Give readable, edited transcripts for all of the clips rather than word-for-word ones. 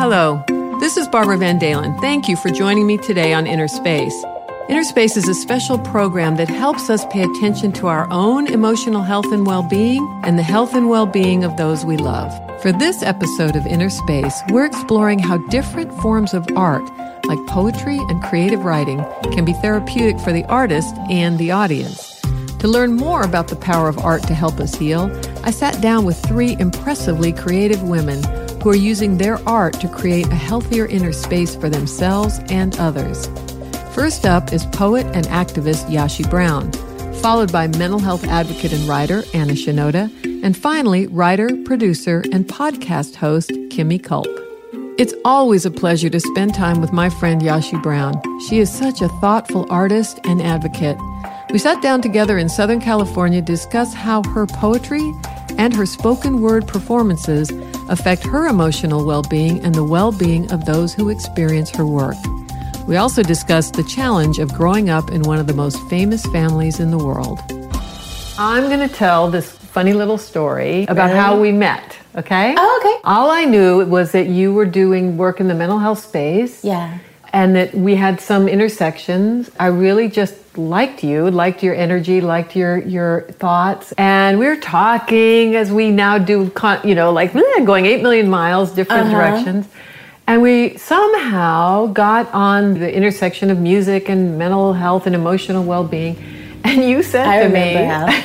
Hello, this is Barbara Van Dalen. Thank you for joining me today on Inner Space. Inner Space is a special program that helps us pay attention to our own emotional health and well-being and the health and well-being of those we love. For this episode of Inner Space, we're exploring how different forms of art, like poetry and creative writing, can be therapeutic for the artist and the audience. To learn more about the power of art to help us heal, I sat down with three impressively creative women who are using their art to create a healthier inner space for themselves and others. First up is poet and activist Yashi Brown, followed by mental health advocate and writer Anna Shinoda, and finally, writer, producer, and podcast host Kimmy Culp. It's always a pleasure to spend time with my friend Yashi Brown. She is such a thoughtful artist and advocate. We sat down together in Southern California to discuss how her poetry and her spoken word performances affect her emotional well-being and the well-being of those who experience her work. We also discussed the challenge of growing up in one of the most famous families in the world. I'm going to tell this funny little story about how we met, okay? Oh, okay. All I knew was that you were doing work in the mental health space. Yeah. And that we had some intersections. I really just liked you, liked your energy, liked your thoughts. And we were talking as we now do, going 8 million miles, different directions. And we somehow got on the intersection of music and mental health and emotional well-being. And you said to me,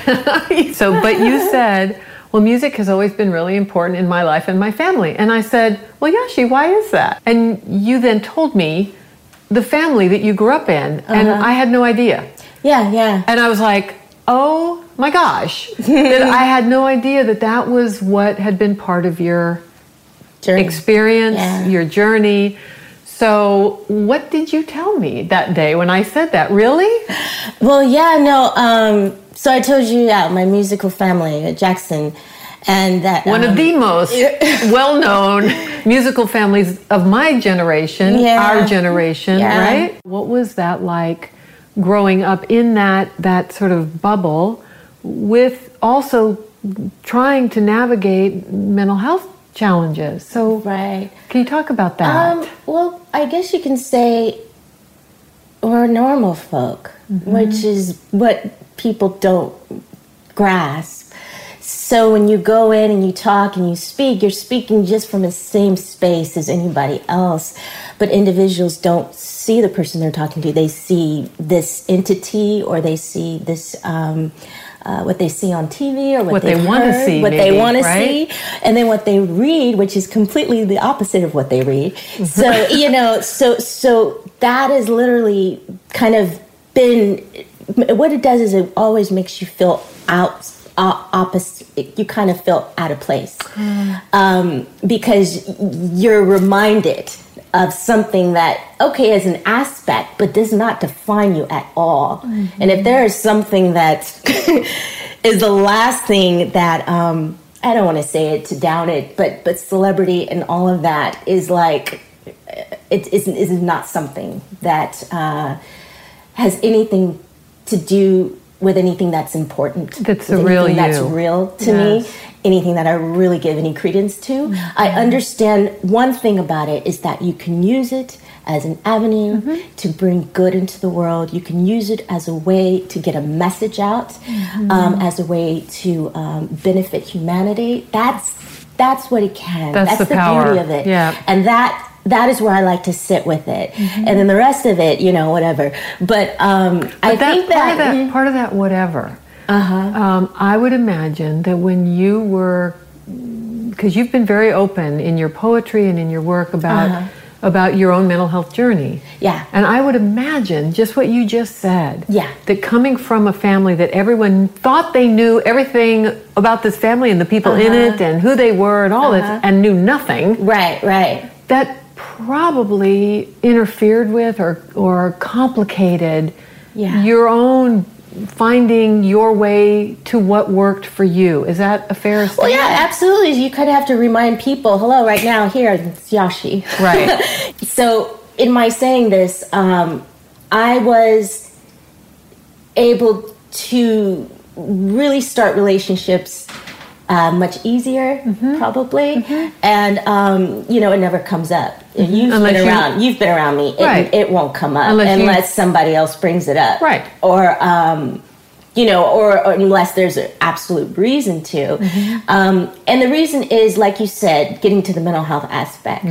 but you said, well, music has always been really important in my life and my family. And I said, well, Yashi, why is that? And you then told me the family that you grew up in, and I had no idea. Yeah. And I was like, oh my gosh, that I had no idea that was what had been part of your journey. Experience, your journey. So what did you tell me that day when I said that? Really? Well, so I told you, my musical family, Jackson, and that one of the most well-known musical families of my generation, our generation, right? What was that like growing up in that sort of bubble with also trying to navigate mental health challenges? So right. Can you talk about that? Well, I guess you can say we're normal folk, which is what people don't grasp. So when you go in and you talk and you speak, you're speaking just from the same space as anybody else. But individuals don't see the person they're talking to. They see this entity, or they see this, what they see on TV, or what they want to see, they want to see, and then what they read, which is completely the opposite of what they read. So, so that is literally kind of been, what it does is it always makes you feel opposite. You kind of feel out of place because you're reminded of something that, is an aspect, but does not define you at all. And if there is something that is the last thing that, I don't want to say it to down it, but celebrity and all of that is like, it is not something that has anything to do with anything that's important. That's the real you. That's real to me. Anything that I really give any credence to. I understand one thing about it is that you can use it as an avenue to bring good into the world. You can use it as a way to get a message out, as a way to benefit humanity. That's what it can. That's the power. Beauty of it. Yeah. And that is where I like to sit with it. And then the rest of it, whatever. But I think that part of that whatever. I would imagine that when you were, because you've been very open in your poetry and in your work about your own mental health journey. Yeah. And I would imagine just what you just said. Yeah. That coming from a family that everyone thought they knew everything about this family and the people in it and who they were and all that, and knew nothing. Right. That probably interfered with or complicated your own finding your way to what worked for you. Is that a fair statement? Well, yeah, absolutely. You kind of have to remind people, hello, right now, here, it's Yashi. Right. So in my saying this, I was able to really start relationships much easier, probably, and it never comes up. You've been around me. It won't come up unless somebody else brings it up, right? Or or unless there's an absolute reason to. And the reason is, like you said, getting to the mental health aspect.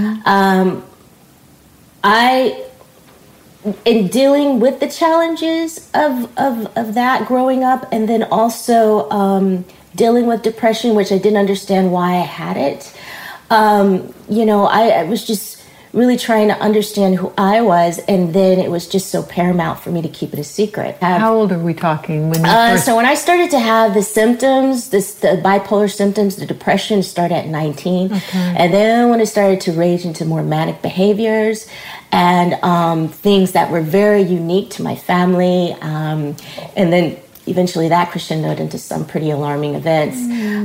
In dealing with the challenges of that growing up, and then also dealing with depression, which I didn't understand why I had it. I was just really trying to understand who I was, and then it was just so paramount for me to keep it a secret. How old are we talking? When So when I started to have the symptoms, the bipolar symptoms, the depression started at 19. And then when it started to rage into more manic behaviors and things that were very unique to my family, and then eventually that crescendoed into some pretty alarming events.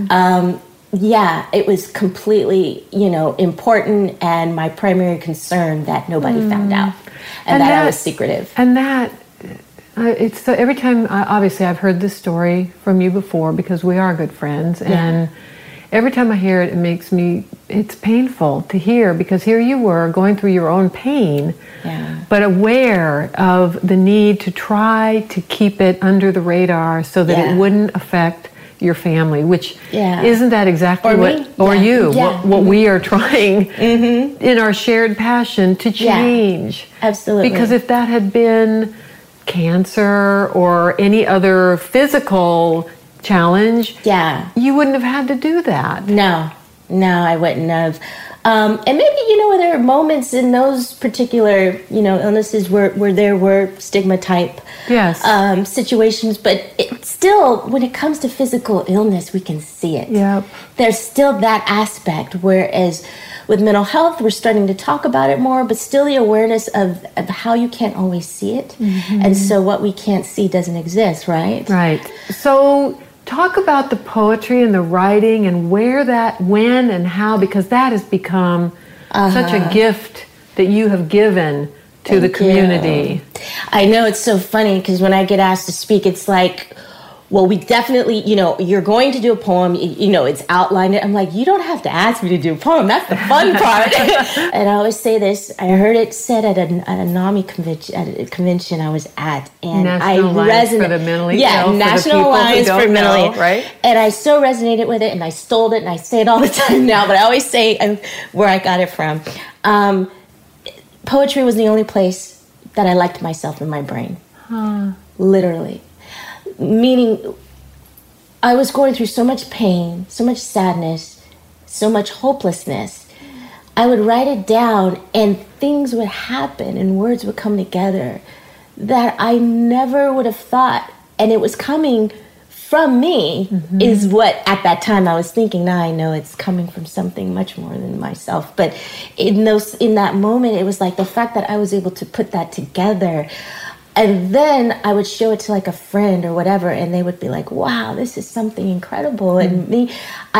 It was completely, important and my primary concern that nobody found out and that I was secretive. And that, it's so every time, obviously I've heard this story from you before because we are good friends, and every time I hear it, it's painful to hear, because here you were going through your own pain, but aware of the need to try to keep it under the radar so that it wouldn't affect your family, which isn't that exactly what we are trying in our shared passion to change. Absolutely. Because if that had been cancer or any other physical challenge, you wouldn't have had to do that. No, I wouldn't have. And maybe, there are moments in those particular, illnesses where there were stigma type situations, but still, when it comes to physical illness, we can see it. There's still that aspect, whereas with mental health, we're starting to talk about it more, but still the awareness of how you can't always see it. And so what we can't see doesn't exist, right? Right. So talk about the poetry and the writing and when and how, because that has become such a gift that you have given to the community. I know, it's so funny because when I get asked to speak, it's like, well, we definitely, you're going to do a poem, it's outlined. I'm like, you don't have to ask me to do a poem. That's the fun part. And I always say this, I heard it said at a NAMI convention, at a convention I was at. And National Alliance for the Mentally Ill. National Alliance for Mentally Ill. Right? And I so resonated with it, and I stole it, and I say it all the time now, but I always say where I got it from. Poetry was the only place that I liked myself in my brain. Literally. Meaning, I was going through so much pain, so much sadness, so much hopelessness. I would write it down and things would happen and words would come together that I never would have thought. And it was coming from me is what at that time I was thinking. Now I know it's coming from something much more than myself. But in that moment, it was like the fact that I was able to put that together. And then I would show it to like a friend or whatever, and they would be like, wow, this is something incredible. And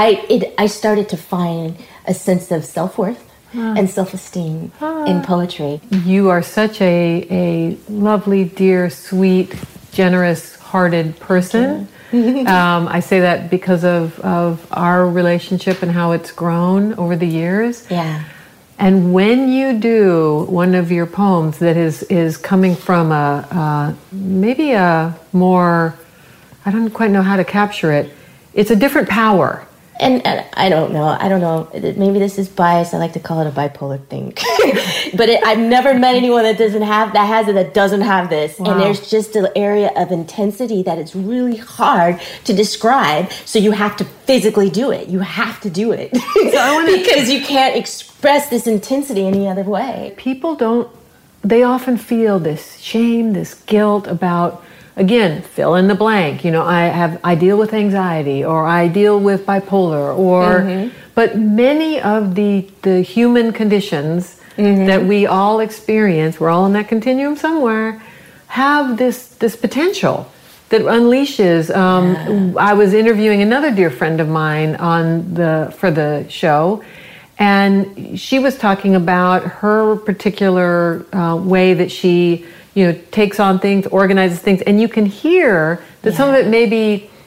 I started to find a sense of self-worth and self-esteem in poetry. You are such a lovely, dear, sweet, generous-hearted person. I say that because of our relationship and how it's grown over the years. And when you do one of your poems that is coming from maybe a more, I don't quite know how to capture it, it's a different power. And I don't know. Maybe this is bias. I like to call it a bipolar thing. But I've never met anyone that doesn't have this. Wow. And there's just an area of intensity that it's really hard to describe. So you have to physically do it. You have to do it. Because you can't express this intensity any other way. People they often feel this shame, this guilt about, again, fill in the blank. I deal with anxiety, or I deal with bipolar, but many of the human conditions that we all experience, we're all in that continuum somewhere, have this potential that unleashes. I was interviewing another dear friend of mine for the show, and she was talking about her particular way that she takes on things, organizes things, and you can hear that some of it may be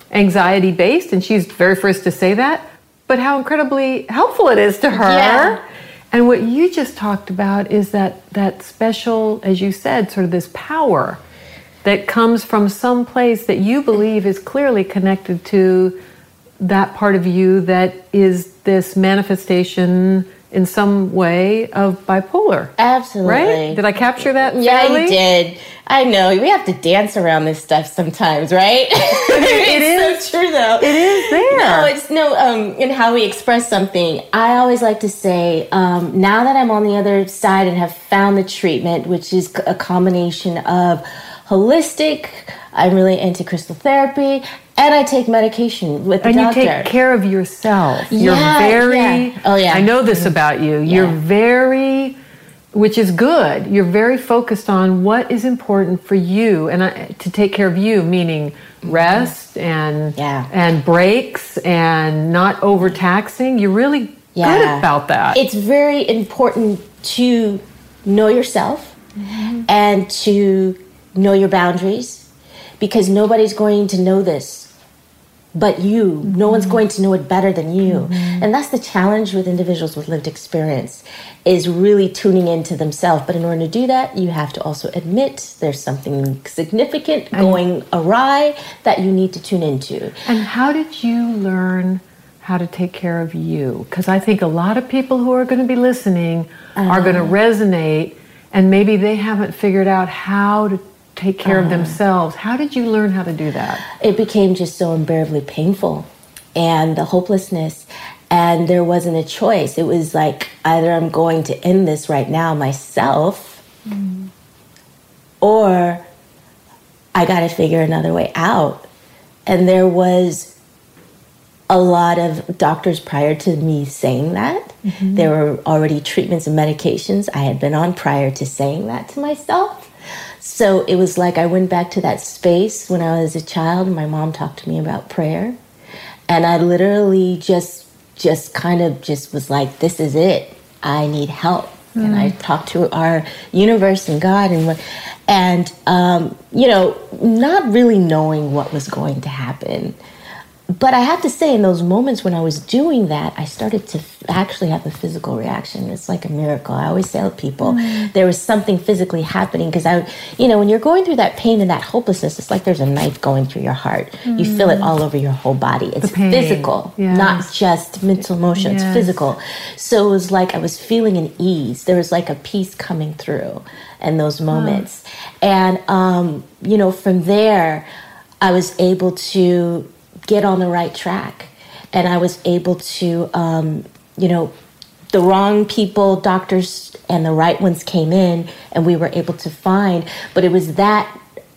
anxiety based, and she's very first to say that, but how incredibly helpful it is to her. Yeah. And what you just talked about is that special, as you said, sort of this power that comes from some place that you believe is clearly connected to that part of you that is this manifestation in some way of bipolar. Absolutely. Right? Did I capture that fairly? Yeah, you did. I know. We have to dance around this stuff sometimes, right? It is so true, though. It is there. In how we express something. I always like to say, now that I'm on the other side and have found the treatment, which is a combination of holistic, I'm really into crystal therapy, and I take medication with the doctor. And you take care of yourself. Yeah, You're very, yeah. Oh, yeah. I know this about you. Yeah. You're very, which is good, you're very focused on what is important for you and to take care of you, meaning rest and breaks and not overtaxing. You're really good about that. It's very important to know yourself and to know your boundaries, because nobody's going to know this but you. No one's going to know it better than you. And that's the challenge with individuals with lived experience, is really tuning into themselves. But in order to do that, you have to also admit there's something significant going awry that you need to tune into. And how did you learn how to take care of you? Because I think a lot of people who are going to be listening are going to resonate, and maybe they haven't figured out how to take care of themselves. How did you learn how to do that? It became just so unbearably painful, and the hopelessness, and there wasn't a choice. It was like, either I'm going to end this right now myself, or I got to figure another way out. And there was a lot of doctors prior to me saying that. There were already treatments and medications I had been on prior to saying that to myself. So it was like I went back to that space when I was a child, and my mom talked to me about prayer. And I literally just kind of was like, this is it. I need help. And I talked to our universe and God and not really knowing what was going to happen. But I have to say, in those moments when I was doing that, I started to actually have a physical reaction. It's like a miracle. I always tell people there was something physically happening, because when you're going through that pain and that hopelessness, it's like there's a knife going through your heart. You feel it all over your whole body. It's physical, not just mental emotion. It's physical. So it was like I was feeling an ease. There was like a peace coming through in those moments. And, from there, I was able to get on the right track. And I was able to, the wrong people, doctors, and the right ones came in, and we were able to find. But it was that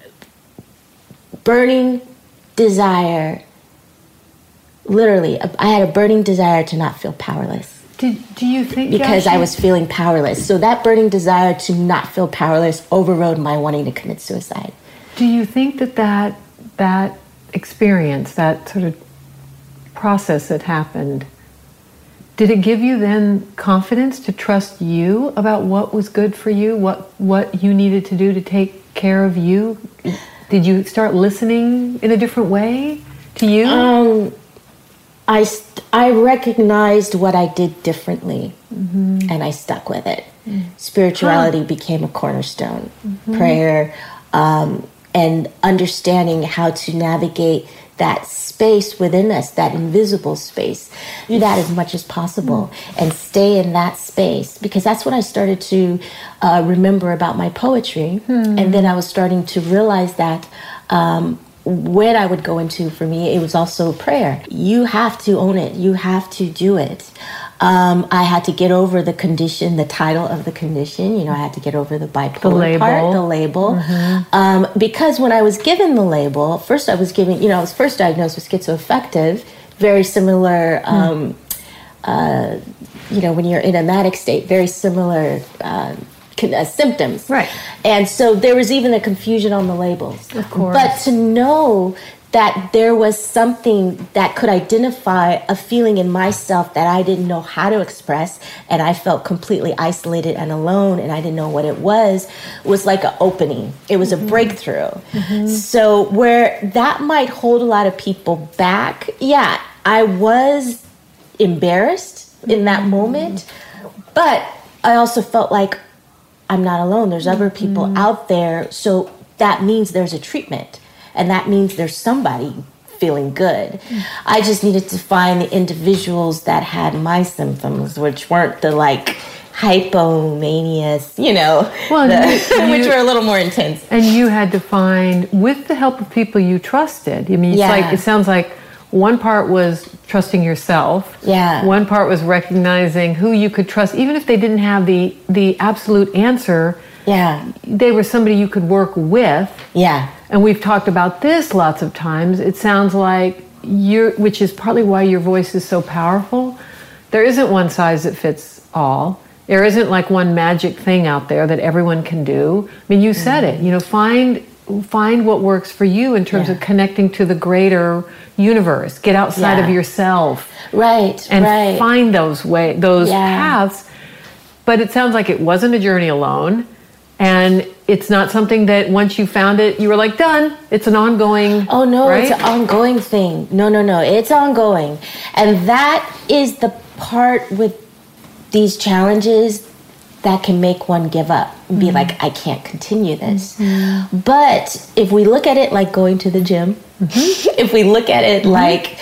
burning desire, literally, I had a burning desire to not feel powerless. Do you think, because I was feeling powerless. So that burning desire to not feel powerless overrode my wanting to commit suicide. Do you think that experience, that sort of process that happened, did it give you then confidence to trust you about what was good for you, what you needed to do to take care of you? Did you start listening in a different way to you? I recognized what I did differently, and I stuck with it. Spirituality became a cornerstone. Prayer, and understanding how to navigate that space within us, that invisible space. Do that as much as possible and stay in that space, because that's what I started to remember about my poetry. And then I was starting to realize that when I would go into, for me, it was also prayer. You have to own it. You have to do it. I had to get over the condition, the title of the condition. I had to get over the bipolar part, the label. Because when I was given the label, first I was given, I was first diagnosed with schizoaffective, very similar, when you're in a manic state, very similar symptoms. Right. And so there was even a confusion on the labels. Of course. But to know that there was something that could identify a feeling in myself that I didn't know how to express, and I felt completely isolated and alone, and I didn't know what it was like an opening. It was a breakthrough. So where that might hold a lot of people back, yeah, I was embarrassed in that moment, but I also felt like I'm not alone. There's other people out there, so that means there's a treatment. And that means there's somebody feeling good. I just needed to find the individuals that had my symptoms, which weren't the hypomanias, which were a little more intense. And you had to find, with the help of people you trusted. I mean, it sounds like one part was trusting yourself. Yeah. One part was recognizing who you could trust, even if they didn't have the absolute answer. Yeah. They were somebody you could work with. Yeah. And we've talked about this lots of times. It sounds like which is partly why your voice is so powerful. There isn't one size that fits all. There isn't like one magic thing out there that everyone can do. I mean, you said it, find what works for you in terms of connecting to the greater universe. Get outside of yourself. Right. And find those paths. But it sounds like it wasn't a journey alone. And it's not something that once you found it, you were like, done. It's an ongoing... Oh, no, right? It's an ongoing thing. No. It's ongoing. And that is the part with these challenges that can make one give up and be like, I can't continue this. But if we look at it like going to the gym, if we look at it like...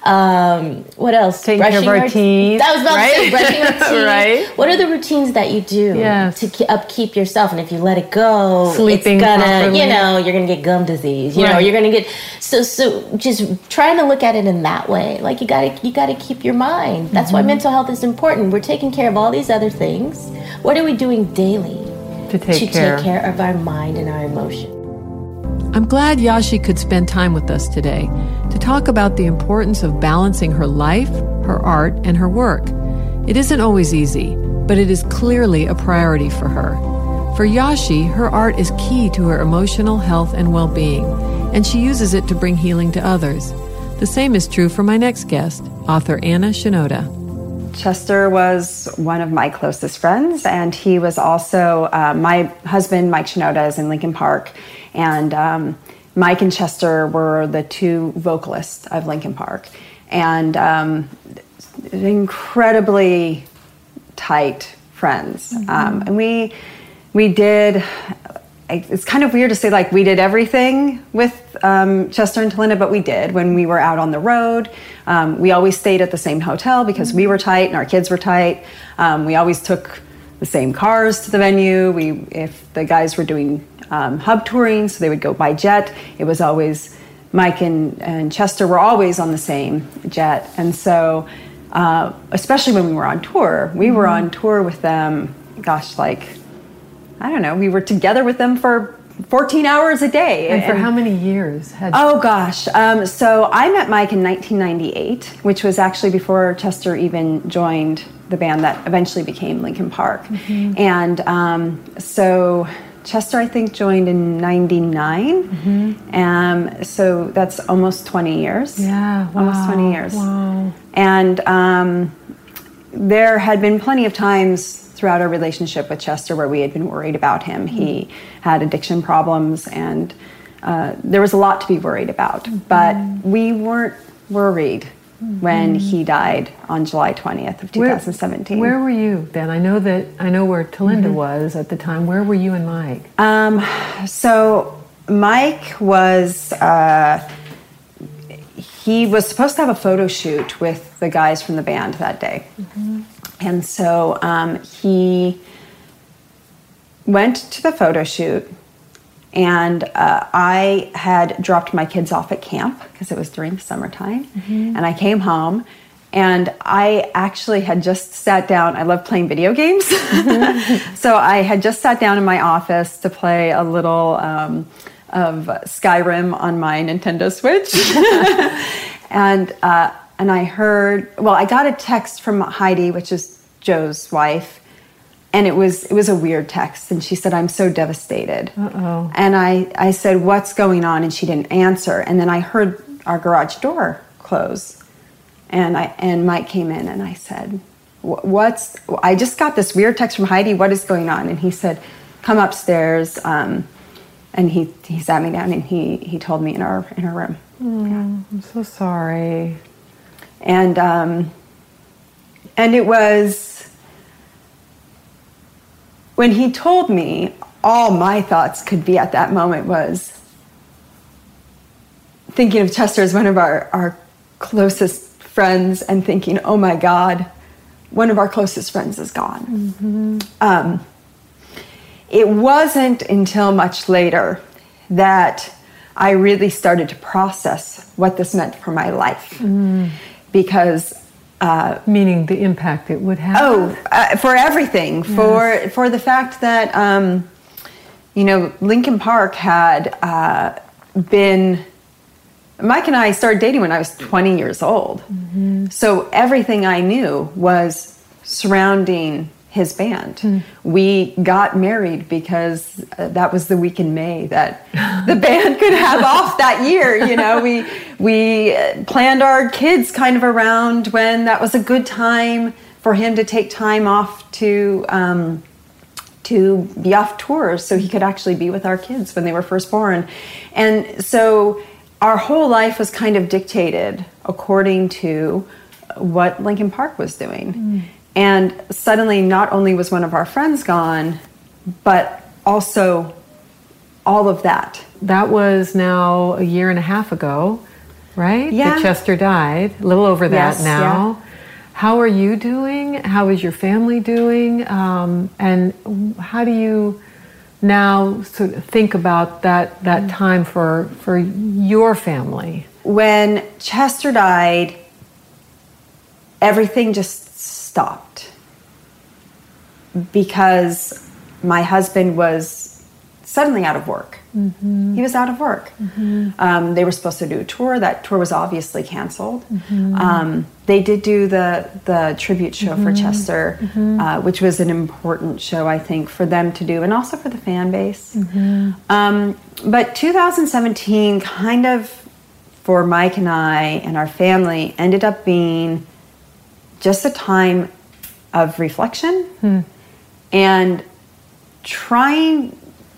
what else? Taking care of our teeth. I was about to say brushing our teeth. Right. What are the routines that you do to upkeep yourself? And if you let it go, sleeping it's gonna, properly. You're gonna get gum disease. You're gonna get so just trying to look at it in that way. Like you gotta keep your mind. That's why mental health is important. We're taking care of all these other things. What are we doing daily to take care of our mind and our emotions? I'm glad Yashi could spend time with us today to talk about the importance of balancing her life, her art, and her work. It isn't always easy, but it is clearly a priority for her. For Yashi, her art is key to her emotional health and well-being, and she uses it to bring healing to others. The same is true for my next guest, author Anna Shinoda. Chester was one of my closest friends, and he was also my husband. Mike Shinoda is in Lincoln Park, and Mike and Chester were the two vocalists of Lincoln Park, and incredibly tight friends. And we did. It's kind of weird to say like we did everything with Chester and Talinda, but we did. When we were out on the road, we always stayed at the same hotel because we were tight and our kids were tight. We always took the same cars to the venue. If the guys were doing hub touring, so they would go by jet, it was always Mike and Chester were always on the same jet. And so, especially when we were on tour, we were on tour with them, I don't know, we were together with them for 14 hours a day. And for how many years? Oh, gosh. So I met Mike in 1998, which was actually before Chester even joined the band that eventually became Lincoln Park. And so Chester, I think, joined in 99. So that's almost 20 years. Yeah, wow. Almost 20 years. Wow. And there had been plenty of times throughout our relationship with Chester where we had been worried about him. He had addiction problems, and there was a lot to be worried about. But we weren't worried when he died on July 20th of 2017. Where were you then? I know where Talinda was at the time. Where were you and Mike? So Mike was... he was supposed to have a photo shoot with the guys from the band that day. And so he went to the photo shoot, and I had dropped my kids off at camp because it was during the summertime. And I came home, and I actually had just sat down. I love playing video games. So I had just sat down in my office to play a little of Skyrim on my Nintendo Switch. And I heard, I got a text from Heidi, which is Joe's wife, and it was a weird text, and she said, "I'm so devastated." And I said, "What's going on?" And she didn't answer. And then I heard our garage door close. And Mike came in, and I said, I just got this weird text from Heidi. What is going on? And he said, come upstairs. And he sat me down, and he told me in our room. I'm so sorry. And it was, when he told me, all my thoughts could be at that moment was thinking of Chester as one of our closest friends, and thinking, oh my God, one of our closest friends is gone. It wasn't until much later that I really started to process what this meant for my life. Because meaning the impact it would have. For everything. Yes. For the fact that Lincoln Park had been, Mike and I started dating when I was 20 years old. So everything I knew was surrounding his band. We got married because that was the week in May that the band could have off that year. We planned our kids kind of around when that was a good time for him to take time off to be off tours, so he could actually be with our kids when they were first born. And so our whole life was kind of dictated according to what Lincoln Park was doing. And suddenly, not only was one of our friends gone, but also all of that. That was now 1.5 years ago, right? Yeah. That Chester died. A little over that now. Yeah. How are you doing? How is your family doing? And how do you now sort of think about that time for your family? When Chester died, everything just stopped, because my husband was suddenly out of work. He was out of work. They were supposed to do a tour. That tour was obviously canceled. They did do the tribute show for Chester, which was an important show, I think, for them to do, and also for the fan base. But 2017 kind of, for Mike and I and our family, ended up being just a time of reflection and trying.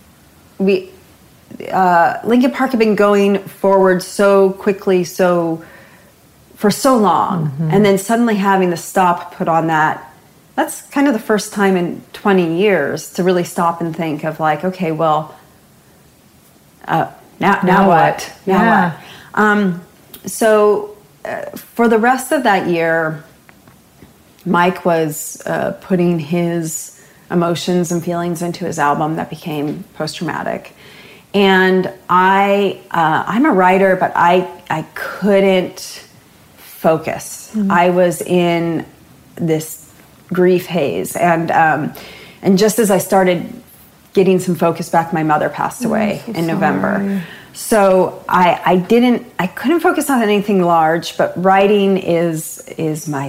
Lincoln Park had been going forward so quickly, for so long, and then suddenly having the stop put on that. That's kind of the first time in 20 years to really stop and think of, like, okay, well, now what? Now what? So for the rest of that year, Mike was putting his emotions and feelings into his album that became Post-Traumatic. And I'm a writer, but I couldn't focus. I was in this grief haze. And just as I started getting some focus back, my mother passed away in November. So I couldn't focus on anything large, but writing is my,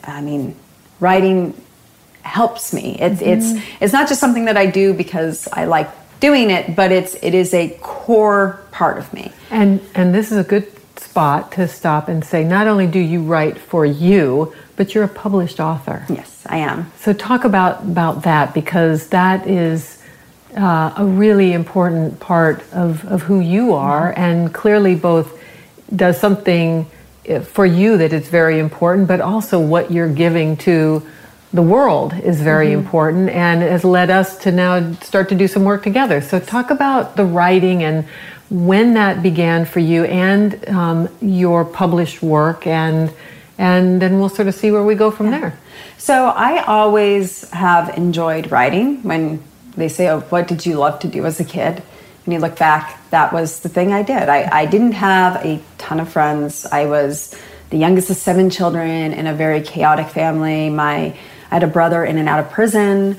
writing helps me. It's not just something that I do because I like doing it, but it is a core part of me. And this is a good spot to stop and say, not only do you write for you, but you're a published author. Yes, I am. So talk about that, because that is a really important part of who you are, and clearly both does something for you that is very important, but also what you're giving to the world is very important, and has led us to now start to do some work together. So talk about the writing and when that began for you, and your published work, and then we'll sort of see where we go from there. So I always have enjoyed writing. When they say, oh, what did you love to do as a kid? When you look back, that was the thing I did. I didn't have a ton of friends. I was the youngest of 7 children in a very chaotic family. I had a brother in and out of prison.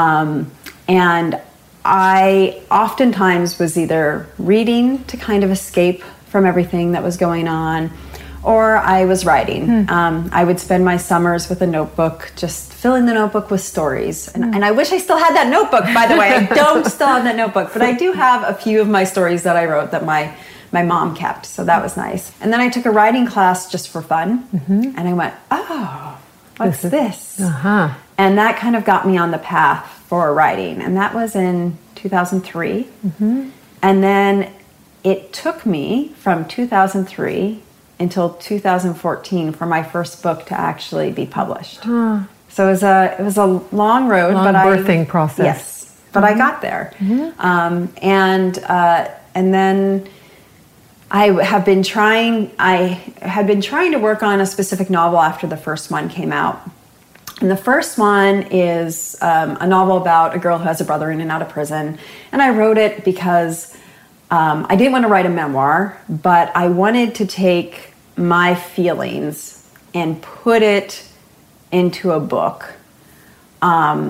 And I oftentimes was either reading to kind of escape from everything that was going on, or I was writing. I would spend my summers with a notebook, just filling the notebook with stories. And I wish I still had that notebook, by the way. I don't still have that notebook, but I do have a few of my stories that I wrote that my my mom kept, so that was nice. And then I took a writing class just for fun, and I went, oh, what's this? And that kind of got me on the path for writing, and that was in 2003. And then it took me from 2003 until 2014 for my first book to actually be published. So it was a long road, long birthing process. Yes, but I got there, and then I had been trying to work on a specific novel after the first one came out. And the first one is a novel about a girl who has a brother in and out of prison. And I wrote it because I didn't want to write a memoir, but I wanted to take my feelings and put it into a book. So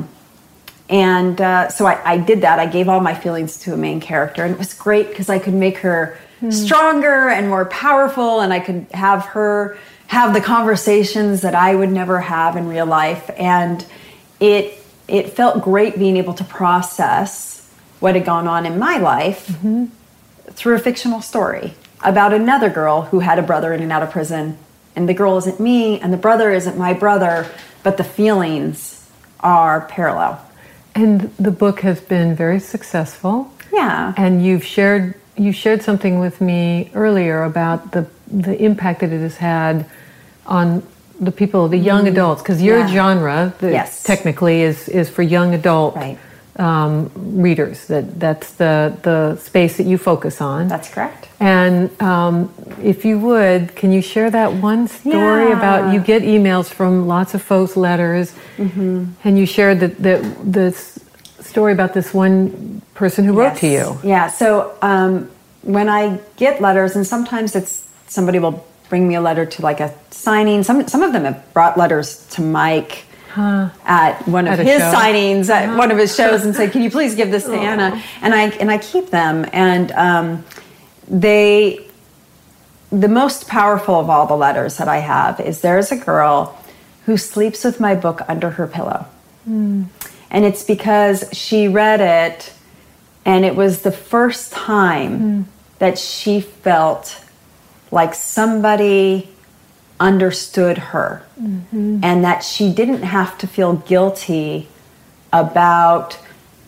I did that. I gave all my feelings to a main character, and it was great because I could make her stronger and more powerful, and I could have her have the conversations that I would never have in real life. And it felt great being able to process what had gone on in my life through a fictional story about another girl who had a brother in and out of prison. And the girl isn't me, and the brother isn't my brother, but the feelings are parallel. And the book has been very successful. Yeah. And you shared something with me earlier about the impact that it has had on the people, the young adults, because your genre technically is for young adult readers. That's the space that you focus on. That's correct. And if you would, can you share that one story about, you get emails from lots of folks, letters, and you shared this story about this one person who wrote to you. Yeah, so when I get letters, and sometimes it's somebody will bring me a letter to like a signing. Some of them have brought letters to Mike at one of his signings, at one of his shows, and said, "Can you please give this to Anna?" And I keep them. And the most powerful of all the letters that I have is, there's a girl who sleeps with my book under her pillow, and it's because she read it, and it was the first time that she felt like somebody understood her, and that she didn't have to feel guilty about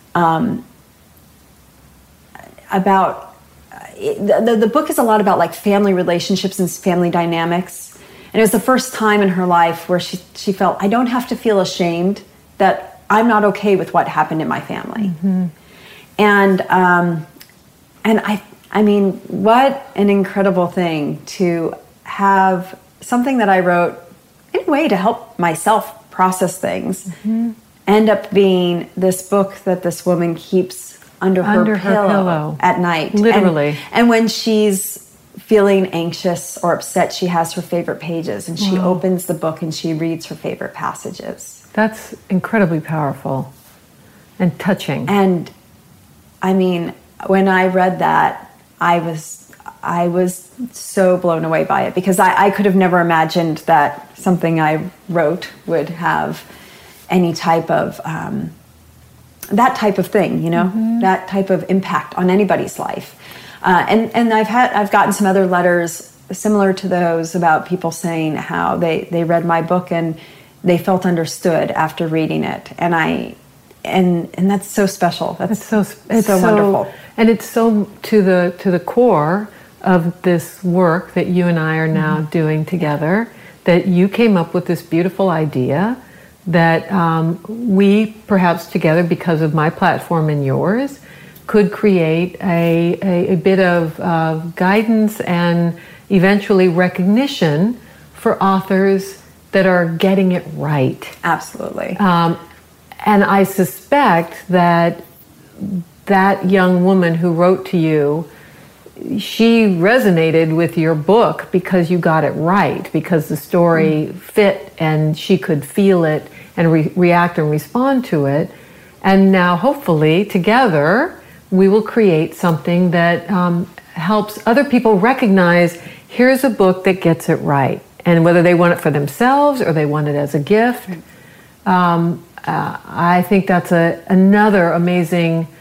the book is a lot about like family relationships and family dynamics, and it was the first time in her life where she felt, I don't have to feel ashamed that I'm not okay with what happened in my family. And I mean, what an incredible thing to have something that I wrote in a way to help myself process things end up being this book that this woman keeps under her pillow at night. Literally. And when she's feeling anxious or upset, she has her favorite pages, and she opens the book and she reads her favorite passages. That's incredibly powerful and touching. And I mean, when I read that, I was so blown away by it, because I could have never imagined that something I wrote would have any type of that type of thing, you know, that type of impact on anybody's life. And I've gotten some other letters similar to those about people saying how they read my book and they felt understood after reading it, and that's so special. It's so wonderful. And it's so to the core of this work that you and I are now doing together, that you came up with this beautiful idea that we perhaps together, because of my platform and yours, could create a bit of guidance and eventually recognition for authors that are getting it right. Absolutely. And I suspect that young woman who wrote to you, she resonated with your book because you got it right, because the story fit and she could feel it and react and respond to it. And now hopefully together we will create something that helps other people recognize, here's a book that gets it right. And whether they want it for themselves or they want it as a gift, I think that's another amazing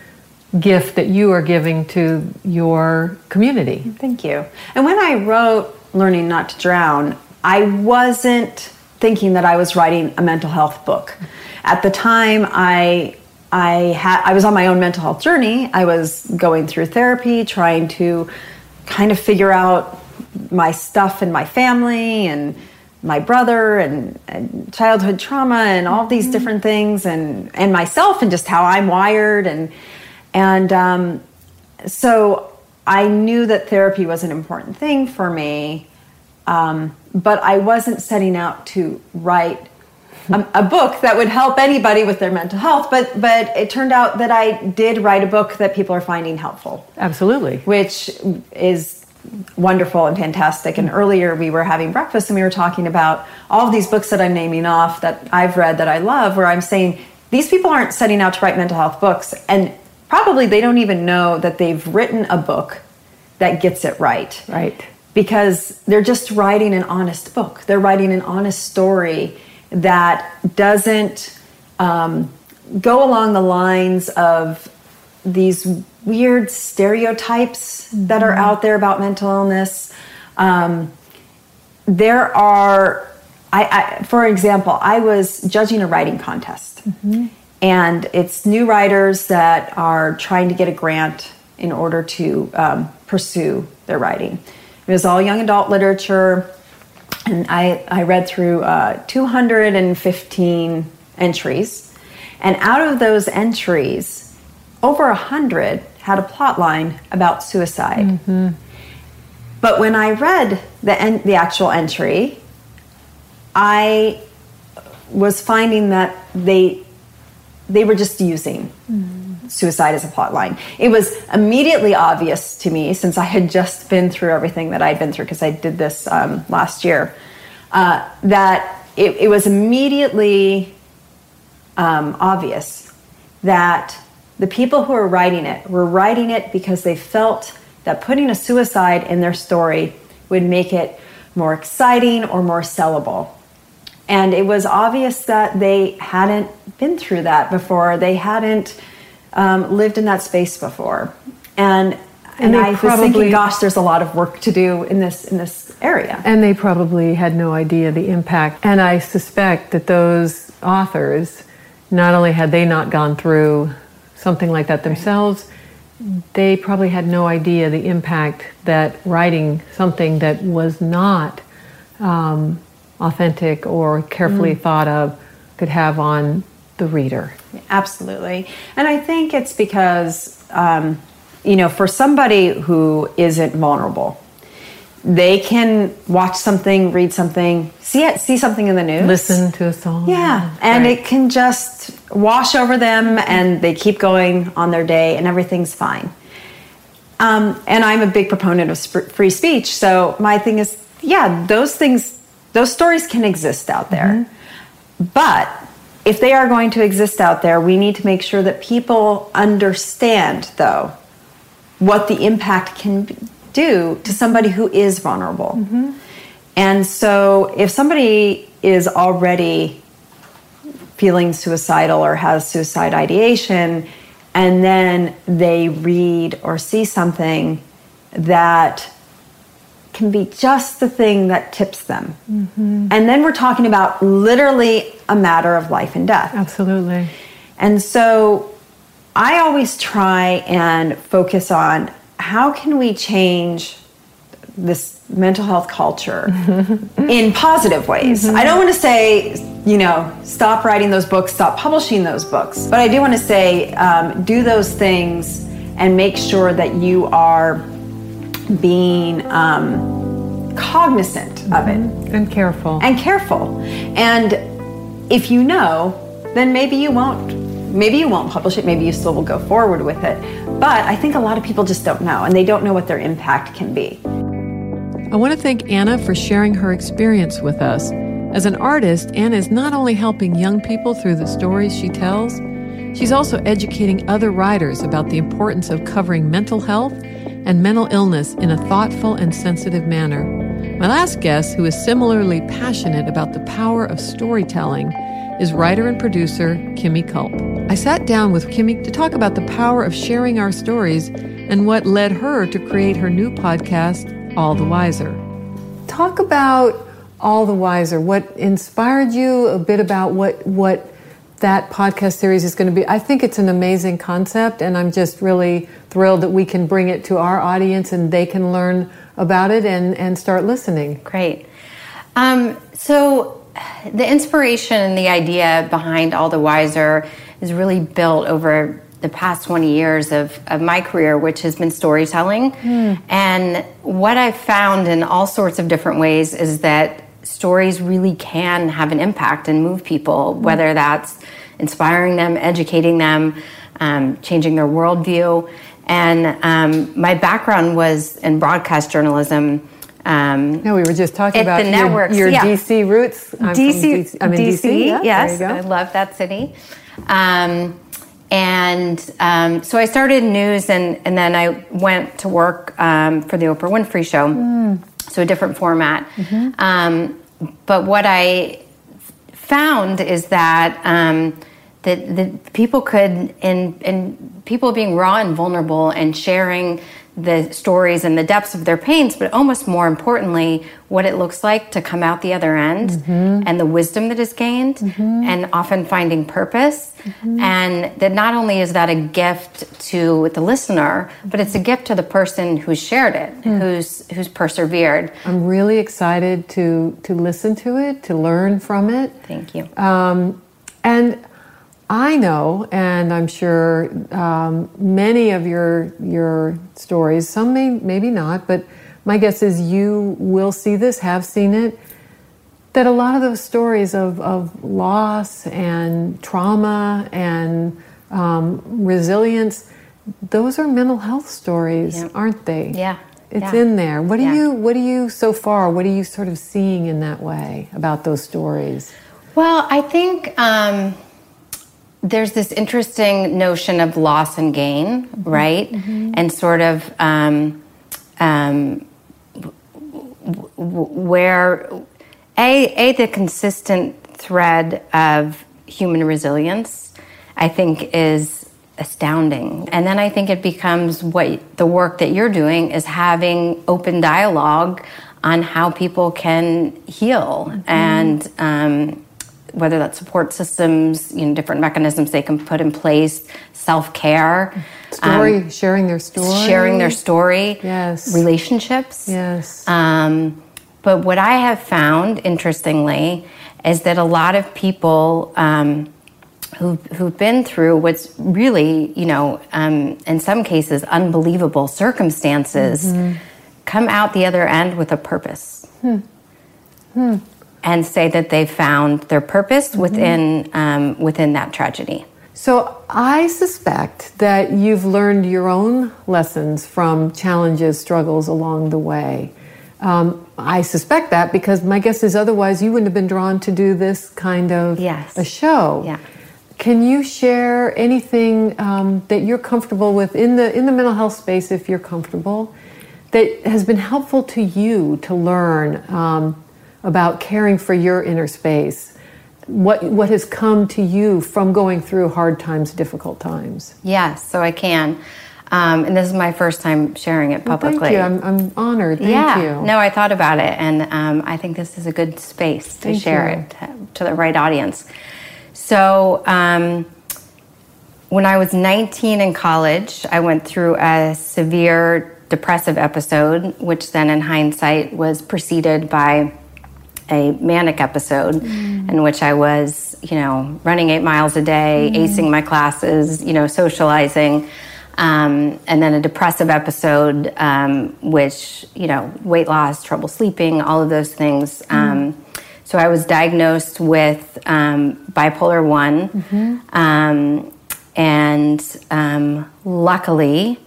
gift that you are giving to your community. Thank you. And when I wrote Learning Not to Drown, I wasn't thinking that I was writing a mental health book. At the time, I was on my own mental health journey. I was going through therapy, trying to kind of figure out my stuff in my family and my brother and childhood trauma and all these different things and myself and just how I'm wired. And so I knew that therapy was an important thing for me, but I wasn't setting out to write a book that would help anybody with their mental health. But it turned out that I did write a book that people are finding helpful. Absolutely. Which is wonderful and fantastic. And earlier we were having breakfast and we were talking about all of these books that I'm naming off that I've read that I love, where I'm saying these people aren't setting out to write mental health books, and probably they don't even know that they've written a book that gets it right. Right. Because they're just writing an honest book. They're writing an honest story that doesn't go along the lines of these weird stereotypes that are out there about mental illness. There are, for example, I was judging a writing contest. And it's new writers that are trying to get a grant in order to pursue their writing. It was all young adult literature, and I read through 215 entries. And out of those entries, over 100 had a plot line about suicide. But when I read the actual entry, I was finding that they were just using suicide as a plot line. It was immediately obvious to me, since I had just been through everything that I'd been through, because I did this last year, that it was immediately obvious that the people who were writing it because they felt that putting a suicide in their story would make it more exciting or more sellable. And it was obvious that they hadn't been through that before. They hadn't lived in that space before. And I was thinking, gosh, there's a lot of work to do in this area. And they probably had no idea the impact. And I suspect that those authors, not only had they not gone through something like that themselves, they probably had no idea the impact that writing something that was not authentic or carefully thought of could have on the reader. Absolutely. And I think it's because, for somebody who isn't vulnerable, they can watch something, read something, see something in the news. Listen to a song. Yeah. And it can just wash over them and they keep going on their day and everything's fine. And I'm a big proponent of free speech. So my thing is, those stories can exist out there. But if they are going to exist out there, we need to make sure that people understand, though, what the impact can do to somebody who is vulnerable. And so if somebody is already feeling suicidal or has suicide ideation, and then they read or see something that can be just the thing that tips them. And then we're talking about literally a matter of life and death. Absolutely. And so I always try and focus on how can we change this mental health culture in positive ways. I don't want to say, stop writing those books, stop publishing those books. But I do want to say, do those things and make sure that you are being cognizant of it. And careful. And if you know, then maybe you won't publish it. Maybe you still will go forward with it. But I think a lot of people just don't know, and they don't know what their impact can be. I want to thank Anna for sharing her experience with us. As an artist, Anna is not only helping young people through the stories she tells, she's also educating other writers about the importance of covering mental health and mental illness in a thoughtful and sensitive manner. My last guest, who is similarly passionate about the power of storytelling, is writer and producer Kimmy Culp. I sat down with Kimmy to talk about the power of sharing our stories and what led her to create her new podcast, All the Wiser. Talk about All the Wiser. What inspired you, a bit about what that podcast series is going to be. I think it's an amazing concept, and I'm just really thrilled that we can bring it to our audience and they can learn about it and start listening. Great. So the inspiration and the idea behind All the Wiser is really built over the past 20 years of my career, which has been storytelling. And what I've found in all sorts of different ways is that stories really can have an impact and move people, whether that's inspiring them, educating them, changing their worldview. And my background was in broadcast journalism. No, we were just talking about the networks, your DC roots. I'm in DC. Yeah, yes, I love that city. So I started in news, and then I went to work for the Oprah Winfrey Show, so a different format. But what I found is that that people could, in people being raw and vulnerable and sharing the stories and the depths of their pains, but almost more importantly, what it looks like to come out the other end and the wisdom that is gained and often finding purpose. And that not only is that a gift to the listener, but it's a gift to the person who's shared it, who's persevered. I'm really excited to listen to it, to learn from it. Thank you. And I know, and I'm sure many of your stories, some maybe not, but my guess is you will see this, have seen it, that a lot of those stories of loss and trauma and resilience, those are mental health stories, aren't they? Yeah. It's in there. What do you so far, what are you sort of seeing in that way about those stories? Well, I think there's this interesting notion of loss and gain, right? And sort of where the consistent thread of human resilience, I think, is astounding. And then I think it becomes what the work that you're doing is having open dialogue on how people can heal and whether that's support systems, different mechanisms they can put in place, self-care. Sharing their story. Yes. Relationships. Yes. But what I have found, interestingly, is that a lot of people who've been through what's really, in some cases, unbelievable circumstances, come out the other end with a purpose. And say that they found their purpose within that tragedy. So I suspect that you've learned your own lessons from challenges, struggles along the way. I suspect that because my guess is otherwise you wouldn't have been drawn to do this kind of a show. Yeah. Can you share anything that you're comfortable with in the mental health space, if you're comfortable, that has been helpful to you to learn about caring for your inner space? What has come to you from going through hard times, difficult times? Yes, so I can. And this is my first time sharing it publicly. Thank you. I'm honored. Thank you. No, I thought about it, and I think this is a good space to share it to the right audience. So when I was 19 in college, I went through a severe depressive episode, which then in hindsight was preceded by a manic episode in which I was, running 8 miles a day, acing my classes, socializing, and then a depressive episode, which, weight loss, trouble sleeping, all of those things. So I was diagnosed with bipolar 1, and luckily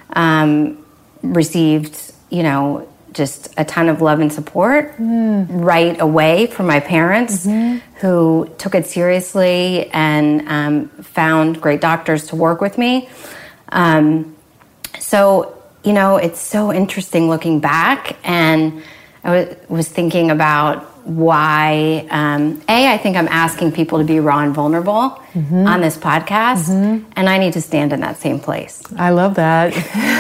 received, just a ton of love and support right away from my parents who took it seriously and found great doctors to work with me. So, it's so interesting looking back, and I was thinking about why, I think I'm asking people to be raw and vulnerable on this podcast, and I need to stand in that same place. I love that.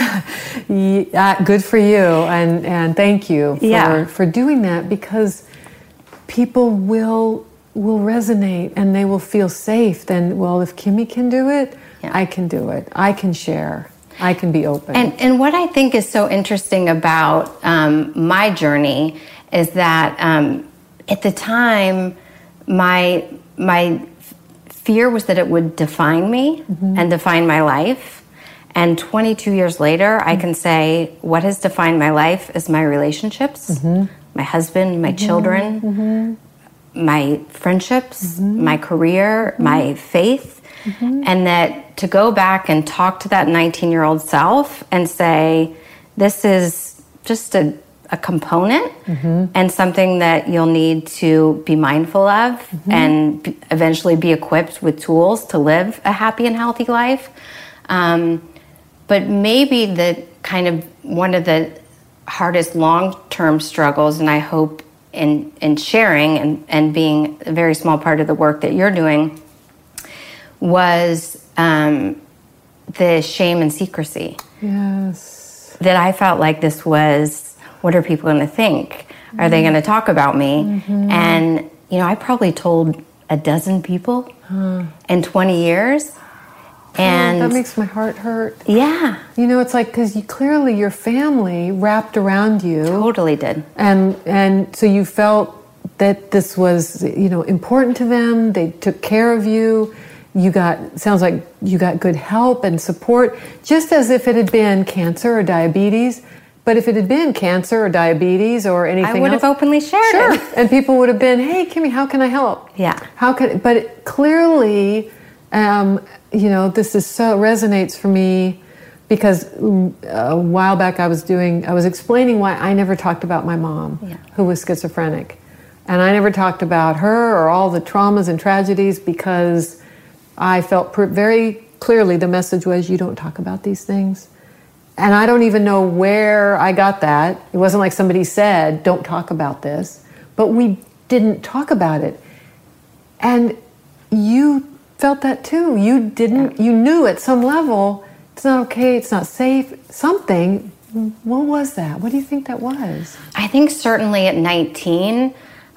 Good for you, and thank you for doing that, because people will resonate and they will feel safe. Then, well, if Kimmy can do it, I can do it. I can share. I can be open. And what I think is so interesting about my journey is that at the time, my fear was that it would define me and define my life. And 22 years later, I can say what has defined my life is my relationships, my husband, my children, my friendships, my career, my faith. And that to go back and talk to that 19-year-old self and say, this is just a component and something that you'll need to be mindful of and eventually be equipped with tools to live a happy and healthy life. But maybe the kind of one of the hardest long-term struggles, and I hope in sharing and being a very small part of the work that you're doing, was the shame and secrecy. Yes. That I felt like this was, what are people going to think? Are they going to talk about me? And, I probably told a dozen people in 20 years. And that makes my heart hurt. Yeah. It's like, because clearly your family wrapped around you. Totally did. And so you felt that this was, important to them. They took care of you. Sounds like you got good help and support, just as if it had been cancer or diabetes. But if it had been cancer or diabetes or anything else, I would have openly shared it. And people would have been, hey, Kimmy, how can I help? Yeah. But clearly, this is so resonates for me, because a while back I was explaining why I never talked about my mom, who was schizophrenic. And I never talked about her or all the traumas and tragedies, because I felt very clearly the message was, you don't talk about these things. And I don't even know where I got that. It wasn't like somebody said, don't talk about this. But we didn't talk about it. And you felt that too. You didn't, you knew at some level, it's not okay, it's not safe, something. What was that? What do you think that was? I think certainly at 19,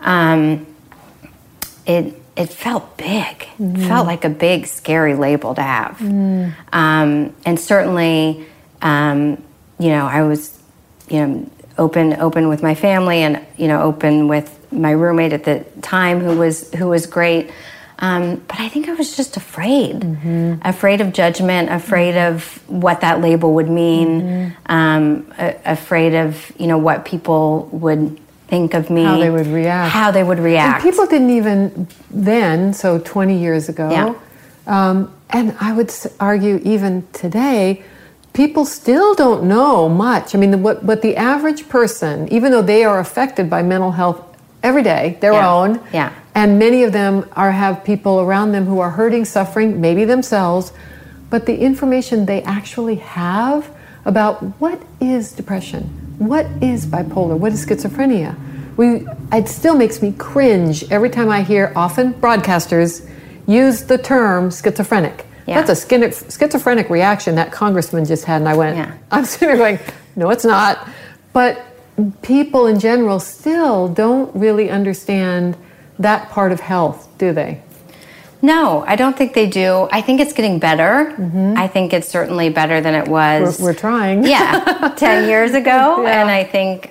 it felt big. It felt like a big, scary label to have. And certainly, I was, open with my family, and, open with my roommate at the time, who was great. But I think I was just afraid of judgment, afraid of what that label would mean, afraid of, what people would think of me. How they would react. And people didn't even then, so 20 years ago, and I would argue even today, people still don't know much. I mean, what the average person, even though they are affected by mental health every day, their own, and many of them have people around them who are hurting, suffering, maybe themselves, but the information they actually have about what is depression, what is bipolar, what is schizophrenia. It still makes me cringe every time I hear often broadcasters use the term schizophrenic. Yeah. That's a schizophrenic reaction that congressman just had, and I went, I'm sitting there going, no, it's not. But people in general still don't really understand that part of health, do they? No, I don't think they do. I think it's getting better. I think it's certainly better than it was. We're trying. 10 years ago. And I think,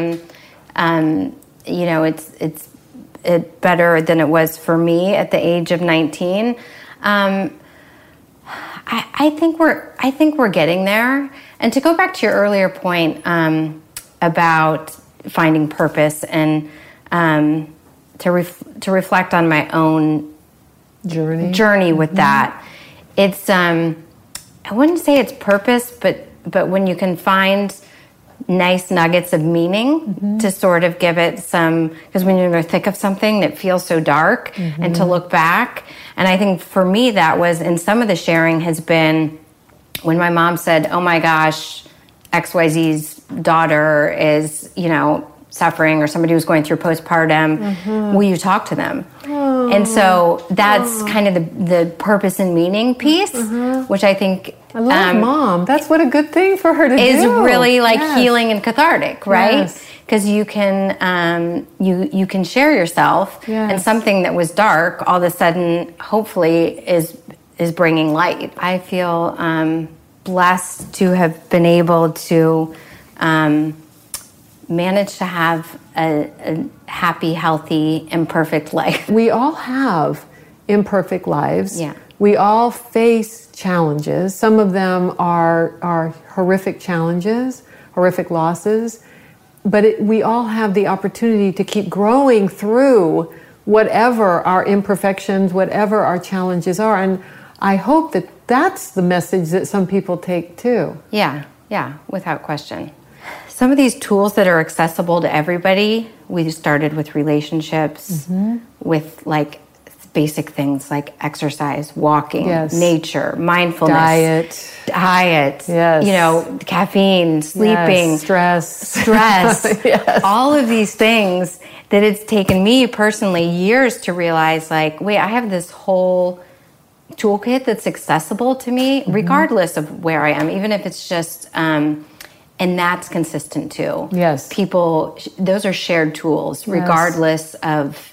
it's better than it was for me at the age of 19. I think we're getting there. And to go back to your earlier point about finding purpose and to reflect on my own journey with that, it's I wouldn't say it's purpose, but when you can find nice nuggets of meaning to sort of give it some, because when you're in the thick of something that feels so dark, and to look back. And I think for me that was, and some of the sharing has been when my mom said, oh my gosh, XYZ's daughter is, suffering or somebody who's going through postpartum, will you talk to them? And so that's kind of the purpose and meaning piece, which I think I love Mom. That's what a good thing for her to do. Is really like healing and cathartic, right? Because you can you can share yourself, and something that was dark all of a sudden, hopefully, is bringing light. I feel blessed to have been able to manage to have a happy, healthy, imperfect life. We all have imperfect lives. Yeah. We all face challenges. Some of them are horrific challenges, horrific losses, but we all have the opportunity to keep growing through whatever our imperfections, whatever our challenges are. And I hope that that's the message that some people take too. Yeah, without question. Some of these tools that are accessible to everybody, we started with relationships, with like basic things like exercise, walking, nature, mindfulness, diet, caffeine, sleeping, stress, all of these things that it's taken me personally years to realize, like, wait, I have this whole toolkit that's accessible to me regardless of where I am, even if it's just and that's consistent too. Yes, people, those are shared tools regardless of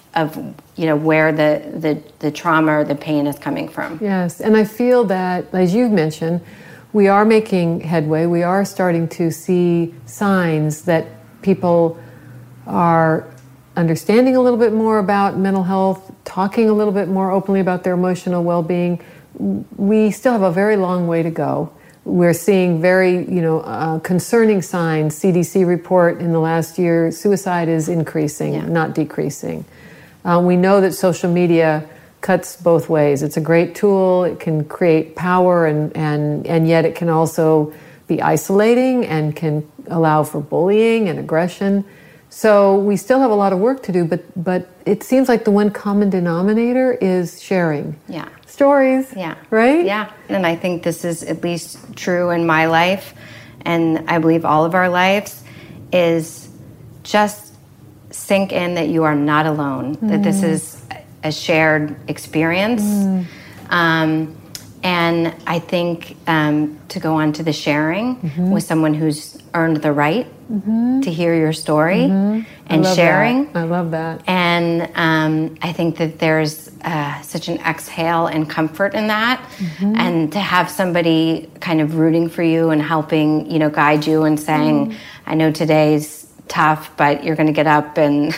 where the trauma or the pain is coming from. Yes, and I feel that, as you've mentioned, we are making headway. We are starting to see signs that people are understanding a little bit more about mental health, talking a little bit more openly about their emotional well-being. We still have a very long way to go. We're seeing very, concerning signs. CDC report in the last year, suicide is increasing, not decreasing. We know that social media cuts both ways. It's a great tool. It can create power, and yet it can also be isolating and can allow for bullying and aggression. So we still have a lot of work to do, but it seems like the one common denominator is sharing. Yeah. Stories. Yeah. Right? Yeah. And I think this is at least true in my life, and I believe all of our lives, is just sink in that you are not alone, that this is a shared experience. And I think to go on to the sharing with someone who's earned the right to hear your story and sharing. I love that. And I think that there's such an exhale and comfort in that. And to have somebody kind of rooting for you and helping, guide you and saying, I know today's tough, but you're going to get up and,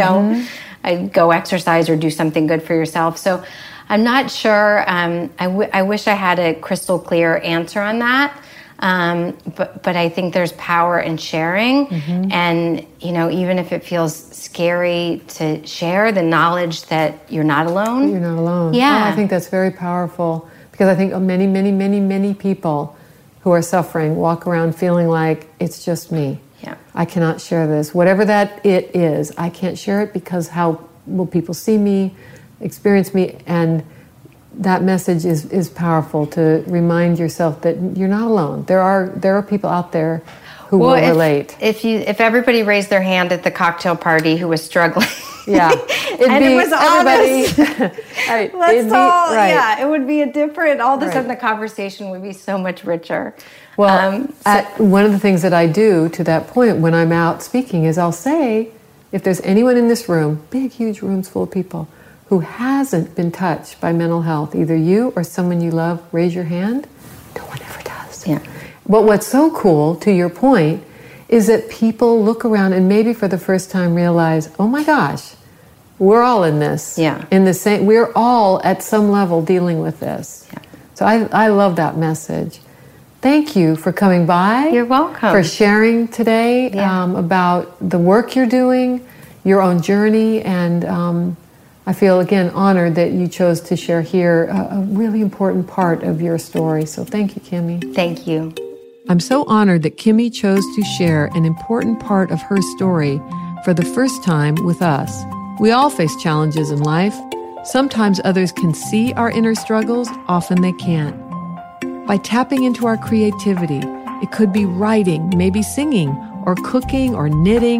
go exercise or do something good for yourself. So I'm not sure. I wish I had a crystal clear answer on that. But I think there's power in sharing. And, even if it feels scary to share the knowledge that you're not alone. You're not alone. Yeah. Oh, I think that's very powerful, because I think many, many, many, many people who are suffering walk around feeling like it's just me. Yeah. I cannot share this. Whatever that it is, I can't share it because how will people see me, experience me? And that message is powerful, to remind yourself that you're not alone. There are people out there who will relate. If everybody raised their hand at the cocktail party who was struggling, and it was honest. Right, it would be a different. All of a sudden, the conversation would be so much richer. Well, one of the things that I do to that point when I'm out speaking is I'll say, if there's anyone in this room, big, huge rooms full of people, who hasn't been touched by mental health, either you or someone you love, raise your hand. No one ever does. Yeah. But what's so cool, to your point, is that people look around and maybe for the first time realize, oh my gosh, we're all in this. Yeah. We're all at some level dealing with this. Yeah. So I love that message. Thank you for coming by. You're welcome. For sharing today about the work you're doing, your own journey, and I feel, again, honored that you chose to share here a really important part of your story. So thank you, Kimmy. Thank you. I'm so honored that Kimmy chose to share an important part of her story for the first time with us. We all face challenges in life. Sometimes others can see our inner struggles, often they can't. By tapping into our creativity, it could be writing, maybe singing, or cooking, or knitting,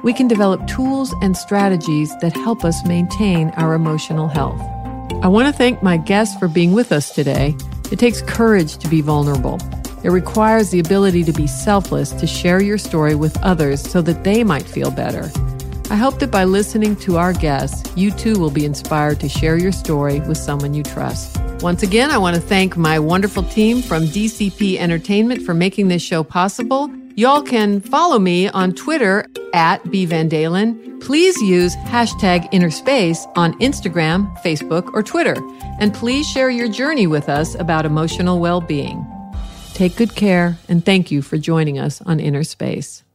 we can develop tools and strategies that help us maintain our emotional health. I want to thank my guests for being with us today. It takes courage to be vulnerable. It requires the ability to be selfless, to share your story with others so that they might feel better. I hope that by listening to our guests, you too will be inspired to share your story with someone you trust. Once again, I want to thank my wonderful team from DCP Entertainment for making this show possible. Y'all can follow me on Twitter @BVanDalen. Please use #InnerSpace on Instagram, Facebook, or Twitter. And please share your journey with us about emotional well-being. Take good care, and thank you for joining us on Inner Space.